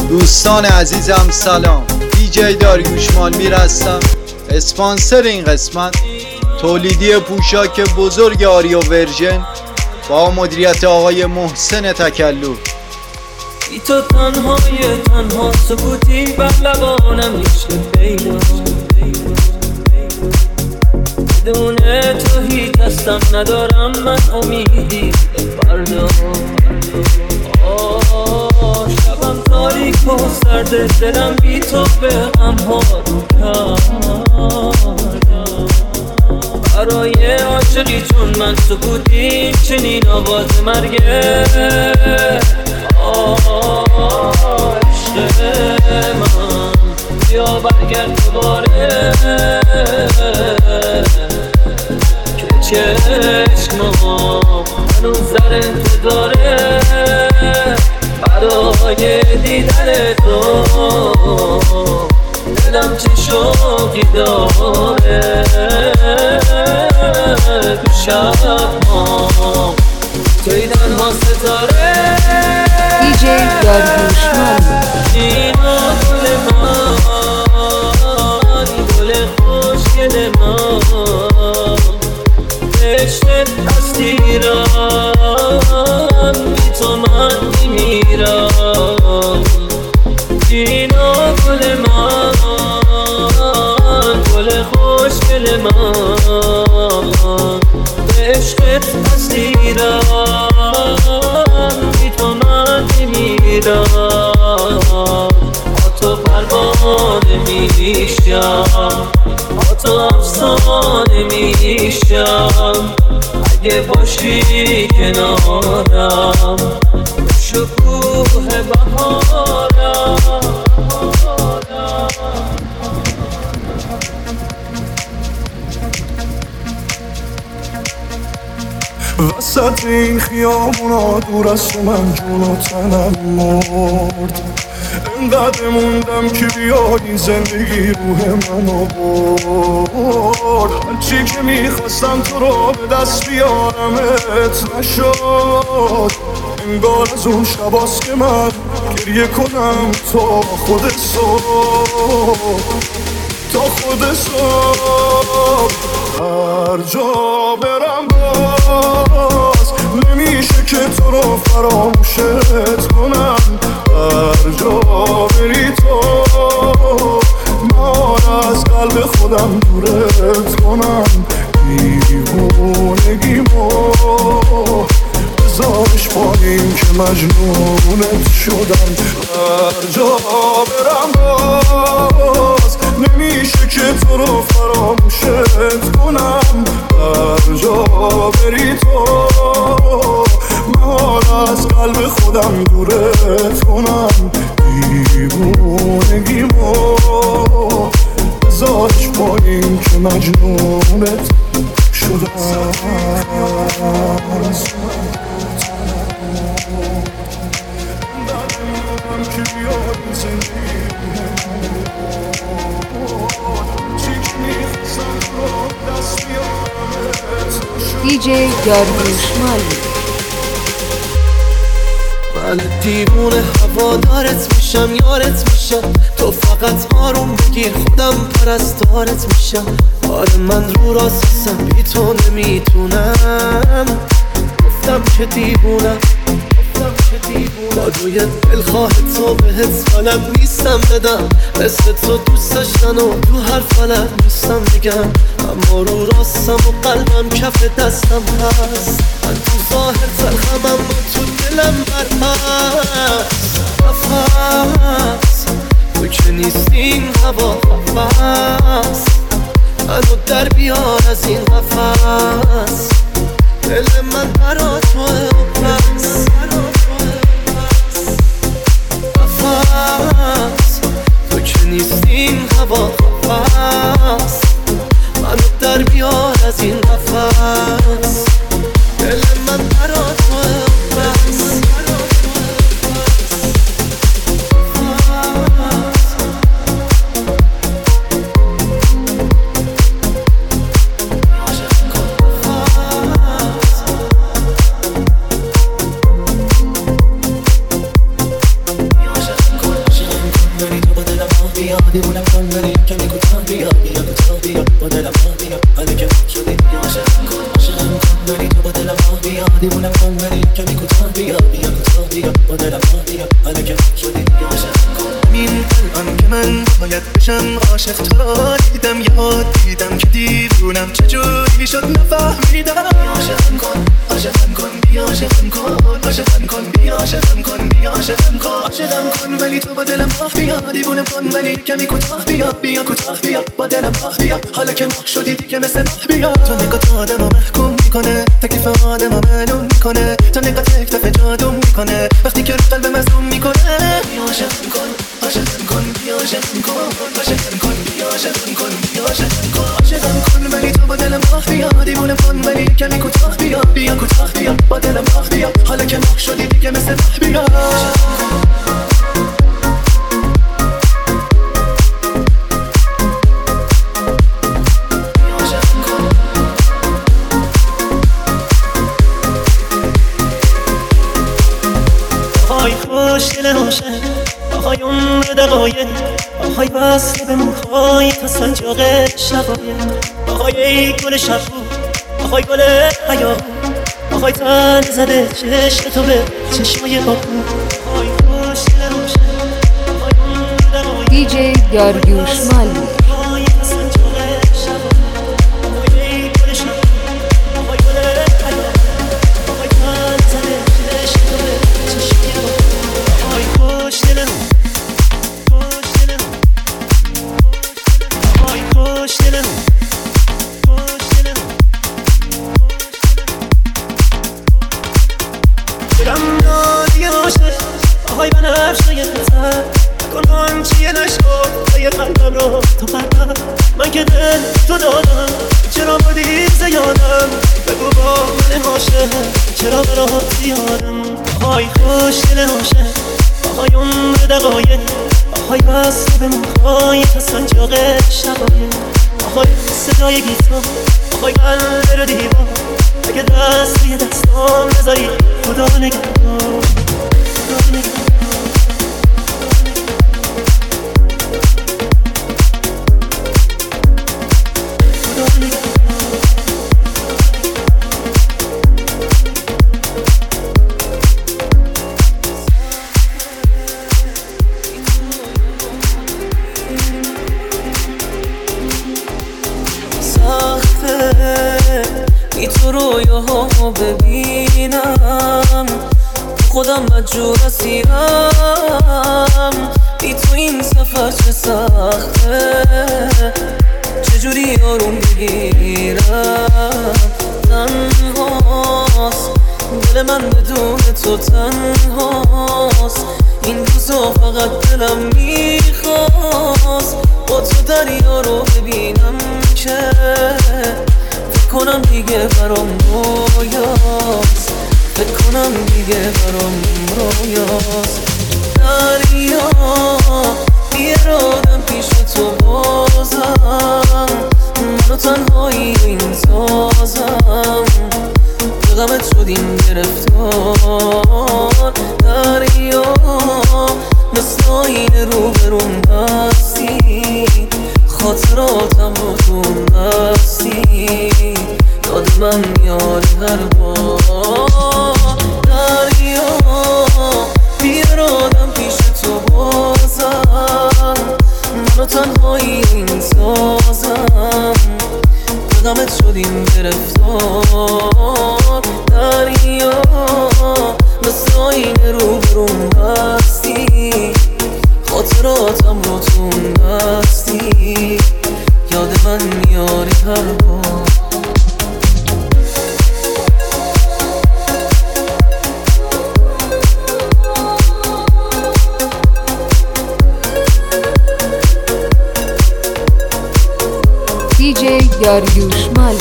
دوستان عزیزم سلام، دیجی داریوش مالمیر هستم. اسپانسر این قسمت تولیدی پوشاک بزرگ آریو ورژن با مدیریت آقای محسن تکلو. ای تو تنها سکوتی بر لبانم میشه پیدا، بدون تو هیچ هستم ندارم من امیدی فردا. شبم تاریک و سرده دلم بی تو به غمها رو کردم. برای عاشقی چون من سکوتی چنین آواز مرگه. عشق من بیا برگرد دوباره که چشمام هنوز در انتظاره برای دیدن تو. دلم چه شوقی داره تو شب‌ها توی تنها ستاره. دیجی داریوش مالمیر. گل من گل خوشگل من عشقت هستیرم بی تو من میمیرم. اینا گل من گل خوشگل من عشقت هستیرم بی تو من میمیرم. با تو پروانه میشم، با تو افسانه میشم. اگه باشی کنارم شکوه بهارم. وسط این خیابونا دور از تو من جون و تنم مرد. انقدر موندم که بیایی زندگی روح منو برد. هرچی که میخواستم تو رو به دست بیارمت نشد. انگار از اون شباست که من گریه کنم تا خود صبح، تا خود صبح. هر جا برم باز نمیشه که تو رو فراموشت کنم. هر جا بری تو من از قلب خودم دورت کنم. دیوونگیمو بذارش پایین که مجنونت شدم. هر جا برم باز نمیشه که تو رو فراموشت کنم. هر جا بری تو من از قلب خودم دورت کنم. دیوونگیمو بذارش پایین که مجنونت شدم. دیجی داریوش مالمیر. من دیوونه هوادارت میشم، یارت میشم. تو فقط آروم بگیر خودم پرستارت میشم. آره من رو راستم بی تو نمیتونم. گفتم که دیوونم با دوی دلخواه تو بهت بلد نیستم بدم. مثل تو دوست داشتن و تو هر فلک نیستم بگم. اما رو راستم و قلبم کف دستم هست. من تو ظاهر تلخم اما تو دلم برهست. نفس تو که نیستی این هوا نفس منو در بیار از این قفس. دل من برا توه و بس. نفس تو که نیستی این هوا نفس منو در بیار از این قفس. دل من برا توه و بس. بیا دیوونم کن ولی کمی کوتاه بیا بیا کوتاه بیا با دلم راه بیا حالا که ما شدی دیگه عاشقم کن ولی تو با دلم راه بیا دیوونم کن ولی کمی کوتاه بیا بیا کوتاه بیا با دلم راه بیا حالا که ما شدی دیگه عاشقم کن این الان که من باید بشم عاشق تو را دیدم یاد دیدم که دیوونم چجوری شد نفهمیدم عاشقم کن بیا عاشقم کن عاشقم کن بیا عاشقم کن بیا عاشقم کن عاشقم کن ولی تو با دلم راه بیا دیوونم کن ولی کمی کوتاه بیا بیا کوتاه بیا با دلم راه بیا حالا که ما شدی دیگه مثل ماه بیا تو نگات آدمو محکوم میکنه تکلیف آدمو معلوم میکنه تو نگات یک دفعه جادو میکنه وقتی که رو قلب مظلوم میکنه بیا عاشقم کن بیا عاشقم کن عاشقم کن بیا عاشقم کن بیا عاشقم کن عاشقم کن ولی تو با دلم راه بیا دیوونم کن ولی کمی کوتاه بیا بیا کوتاه بیا با دلم راه بیا حالا که ما شدی دیگه مثل ماه بیا خوشگل روشن آهای عمر دقایق آهای وصل به موهای تا سنجاق شقایق آهای ای گل شبو آهای گل حیاهو آهای تن زده چشم تو به چشمای باکو آهای خوشگل روشن آهای عمر دقایق دیجی داریوش مالی آهای بنفشای نظر نکن آنچه نشد ای قلبم رو تو قلبم من که دل تو دادم چرا بردی زیادم بگو با من عاشق چرا برات زیادم آهای خوشگل عاشق آهای عمر دقایق آهای وصل به موهای تا سنجاق شقایق آهای صدای گیتار آهای قلب رو دیوار اگه دست روی دستام نذاری خدا نگهدار بی تو رویاها ببینم خودم مجبور اسیرم بی تو این سفر چه سخته چجوری آروم بگیرم تنهاست دل من بدون تو تنهاست این روزا فقط دلم میخواست با تو دریا رو ببینم که کنم دیگه برام رویاست فکر کنم دیگه برام رویاست دریا بیارادم پیش تو بازم منو تنهایی این سازم غمت شدیم گرفتار دریا مثل آینه رو برون بستی خاطراتم رو تو بستی یاد من میاد هر بار دریا بیارادم پیش تو بازم منو تنهایی این سازم غمت شدیم گرفتار دریا مثل آینه رو برون بستی خاطراتم رو تو بستی یاد من میاری هر بار دیجی داریوش مالی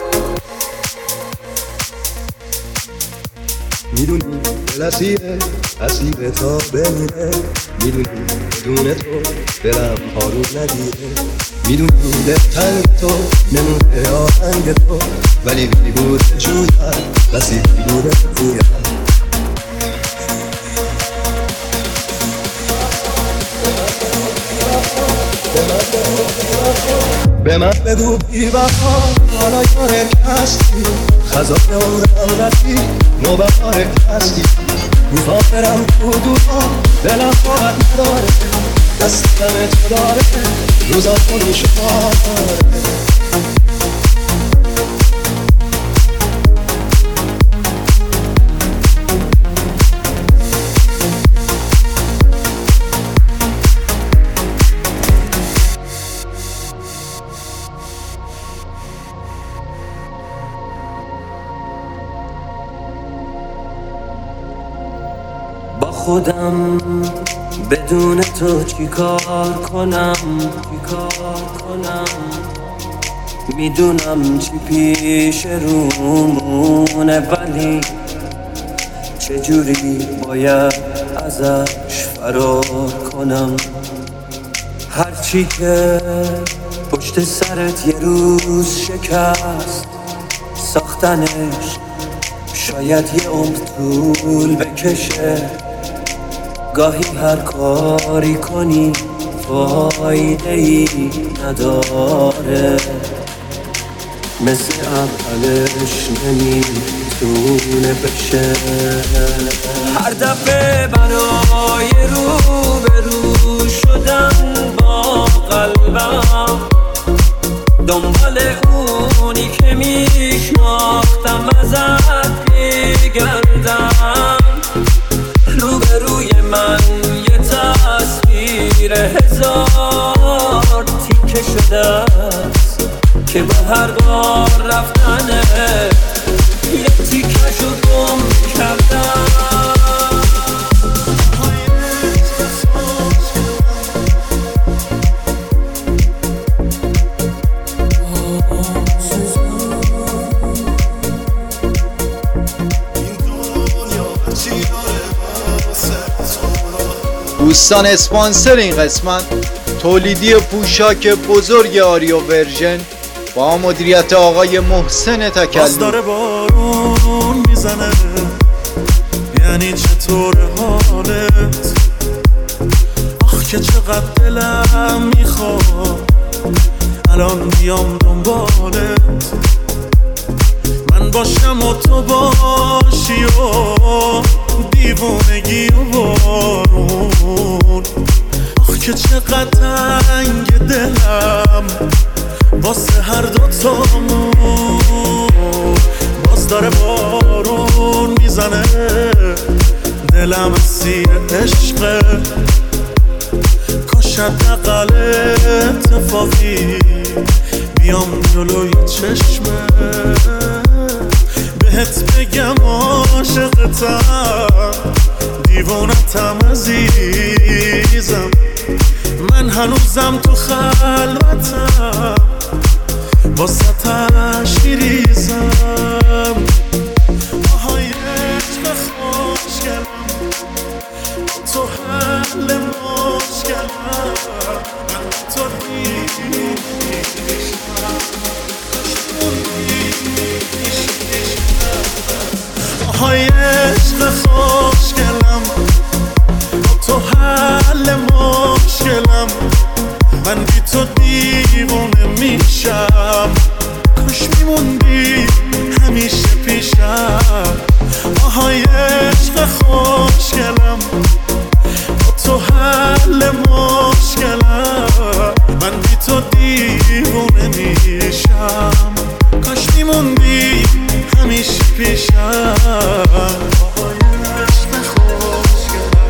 میدونی دلسیه اسیر تا بمونه. میدونی بدون تو دلم آروم نگیره. میدونی دلتنگ تو نمونه آهنگ تو، ولی بیبود جویم بسی بیبود رویم. به من بگو بی وفا حالا یاره کستی، خزان عمرم رسی نوبهار کستی. مسافرم تو دورا دلم باید نداره، دست دم تو داره روزا تو میشماره. با خودم بدون تو چیکار کنم، میدونم چی پیش رومونه، ولی چجوری باید ازش فرار کنم. هرچی که پشت سرت یه روز شکست، ساختنش شاید یه عمر طول بکشه. گاهی هر کاری کنی فایده ای نداره، مثل اولش نمیتونه بشه. هر دفعه برای روبرو شدن با قلبم، دنبال اونی که میشناختم ازت میگردم. روبروی من یه تصویر هزار تیکه شده است که با هر بار رفتنه یه تیکشو گم کردم. دوستان اسپانسر این قسمت تولیدی پوشاک بزرگ آریو ورژن با مدیریت آقای محسن تکلم. باز داره بارون میزنه، یعنی چطور حالت؟ آخ که چقدر دلم میخواد الان بیام دنبالت، من باشم و تو باشی و دیوونگی و بارون. آخ که چقدر تنگ دلم واسه هر دوتامون. باز داره بارون میزنه، دلم اسیر عشقه. کاش حداقل اتفاقی بیام جلوی چشمه، بهت بگم عاشقتم دیوونتم عزیزم. من هنوزم تو خلوتم واسطش میریزم. آهای عشق خوشگلم تو حل مشکلم، من تو آهای عشق خوشگلم تو حل مشکلم، من بی تو دیوونه میشم. کاش میموندی همیشه پیشم. آهای عشق خوشگلم تو حل مشکلم، من بی تو دیوونه میشم. کاش میموندی همیشه پیشم. آهای عشق خوشگلم.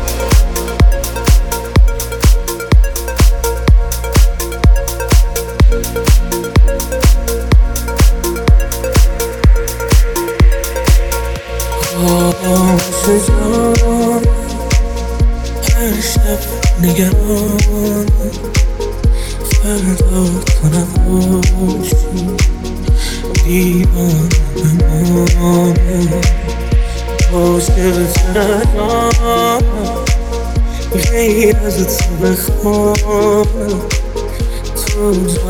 سجان هر شب نگران فردا کنم باشی دیوان بمانه. خوشگل تنها غیر از تو بخوانم تو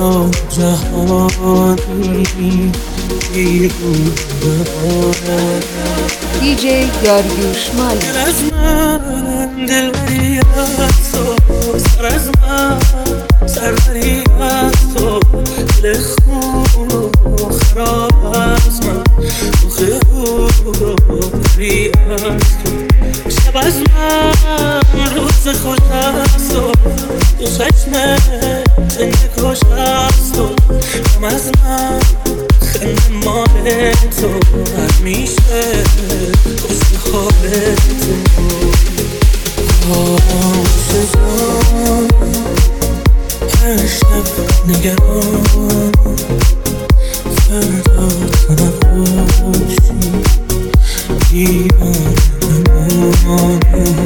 جهانی بیرون بهانم DJ داریوش مالی دل از من دلبری از تو سر از من سربری از تو دل خون و خراب از من روخ بری از تو شب از من روز خوش از تو دو چشمه زنده کش از تو غم از من خنده مال تو همیشه حسن خواب تو آسزان هر شب نگران فردا تو نباشی دیوانه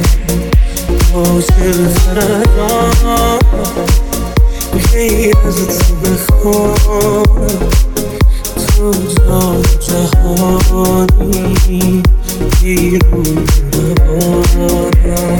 خوشگل سرطان غیر از تو بخوانم تو جهانی بیرون بهانم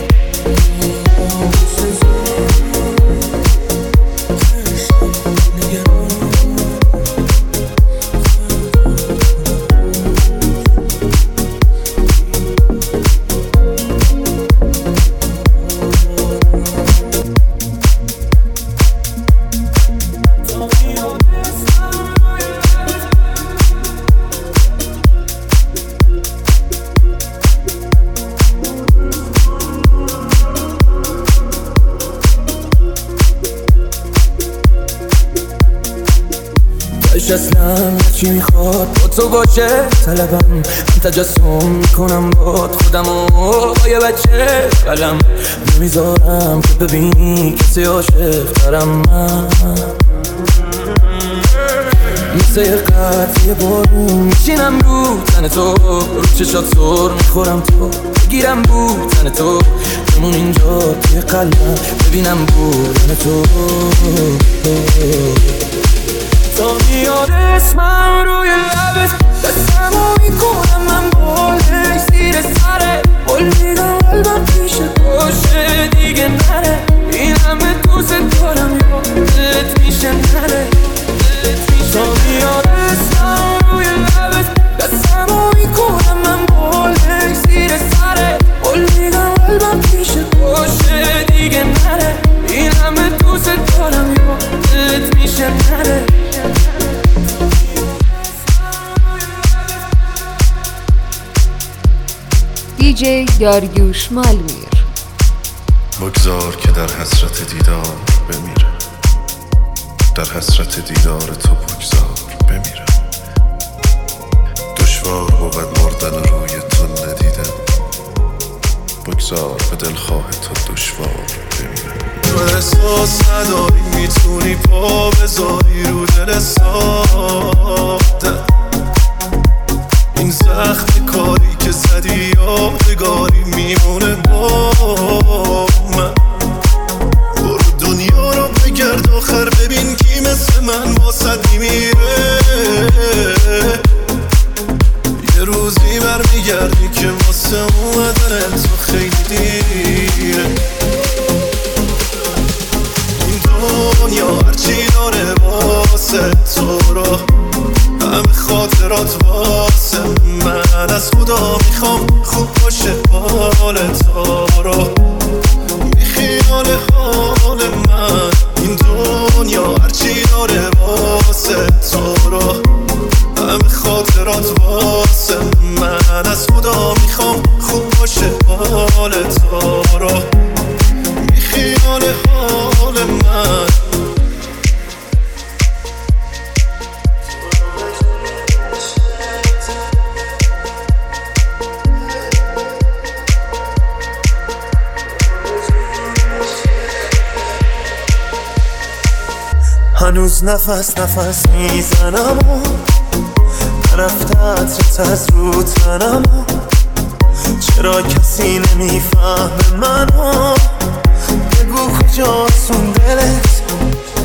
اصلا چی میخواد با تو باشه طلبم من تجسم میکنم با خودم و با یه بچه قلم نمیذارم که ببینی کسی عاشق ترم من مثل یه قطعه بارون میشینم رو تن تو رو چشات سر میخورم تو بگیرم بود تن تو بمون اینجا توی قلبم ببینم بودن تو تا میاد اسمم روی لبت دستمو میکنم من بالش زیر سره قول میدم قلبم پیشه باشه دیگه نره این همه دوست دارم یادت میشه نره تا میاد اسمم روی لبت دستمو میکنم من بالش زیر سره قول میدم قلبم پیشه باشه دیگه نره این همه دوست دارم یادت میشه نره DJ داریوش مالمیر بگذار که در حسرت دیدار بمیره در حسرت دیدار تو بگذار بمیره دشوار بود مردن روی تو ندیدن بگذار به دلخواه تو دشوار بمیره تو احساس نداری میتونی پا بذاری رو دل ساده این زخم کاری که زدی یادگاری میمونه با من برو دنیا رو بگرد آخر ببین کی مثل من واسد میمیره یه روزی برمیگردی که واسه اومدن تو خیلی دیره این دنیا هرچی داره واسه تو رو همه خاطرات واسه من از خدا میخوام خوب باشه حال تو رو بی خیال حال من این دنیا هرچی داره واسه تو رو همه خاطرات واسه من از خدا میخوام خوب باشه حال تو رو بی خیال حال من هنوز نفس میزنم و نرفته عطرت از رو تنم و چرا کسی نمیفهمه منو بگو کجاست دلت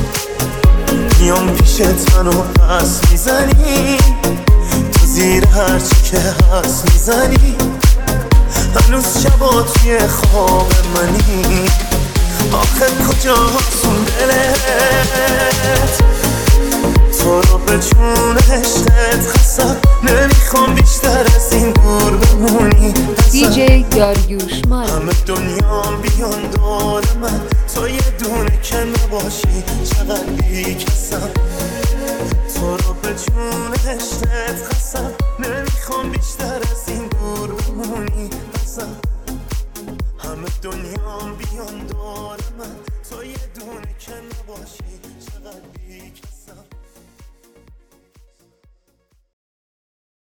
میام پیشت منو پس میزنی تو زیر هر هرچی که هست میزنی، هنوز شبا توی خواب منی. آخه کجاست اون دلت؟ تو رو به جون عشقت خستم، نمیخوام بیشتر از این دور بمونی. دیجی داریوش مالمیر. همه دنیا بیان دور من، تو یه دونه که نباشی چقدر بیکسم. تو رو به جون عشقت خستم، نمیخوام بیشتر از این دور بمونی. همه دنیا بیان دور من، تو یه دونه که نباشی چقدر بیکسم.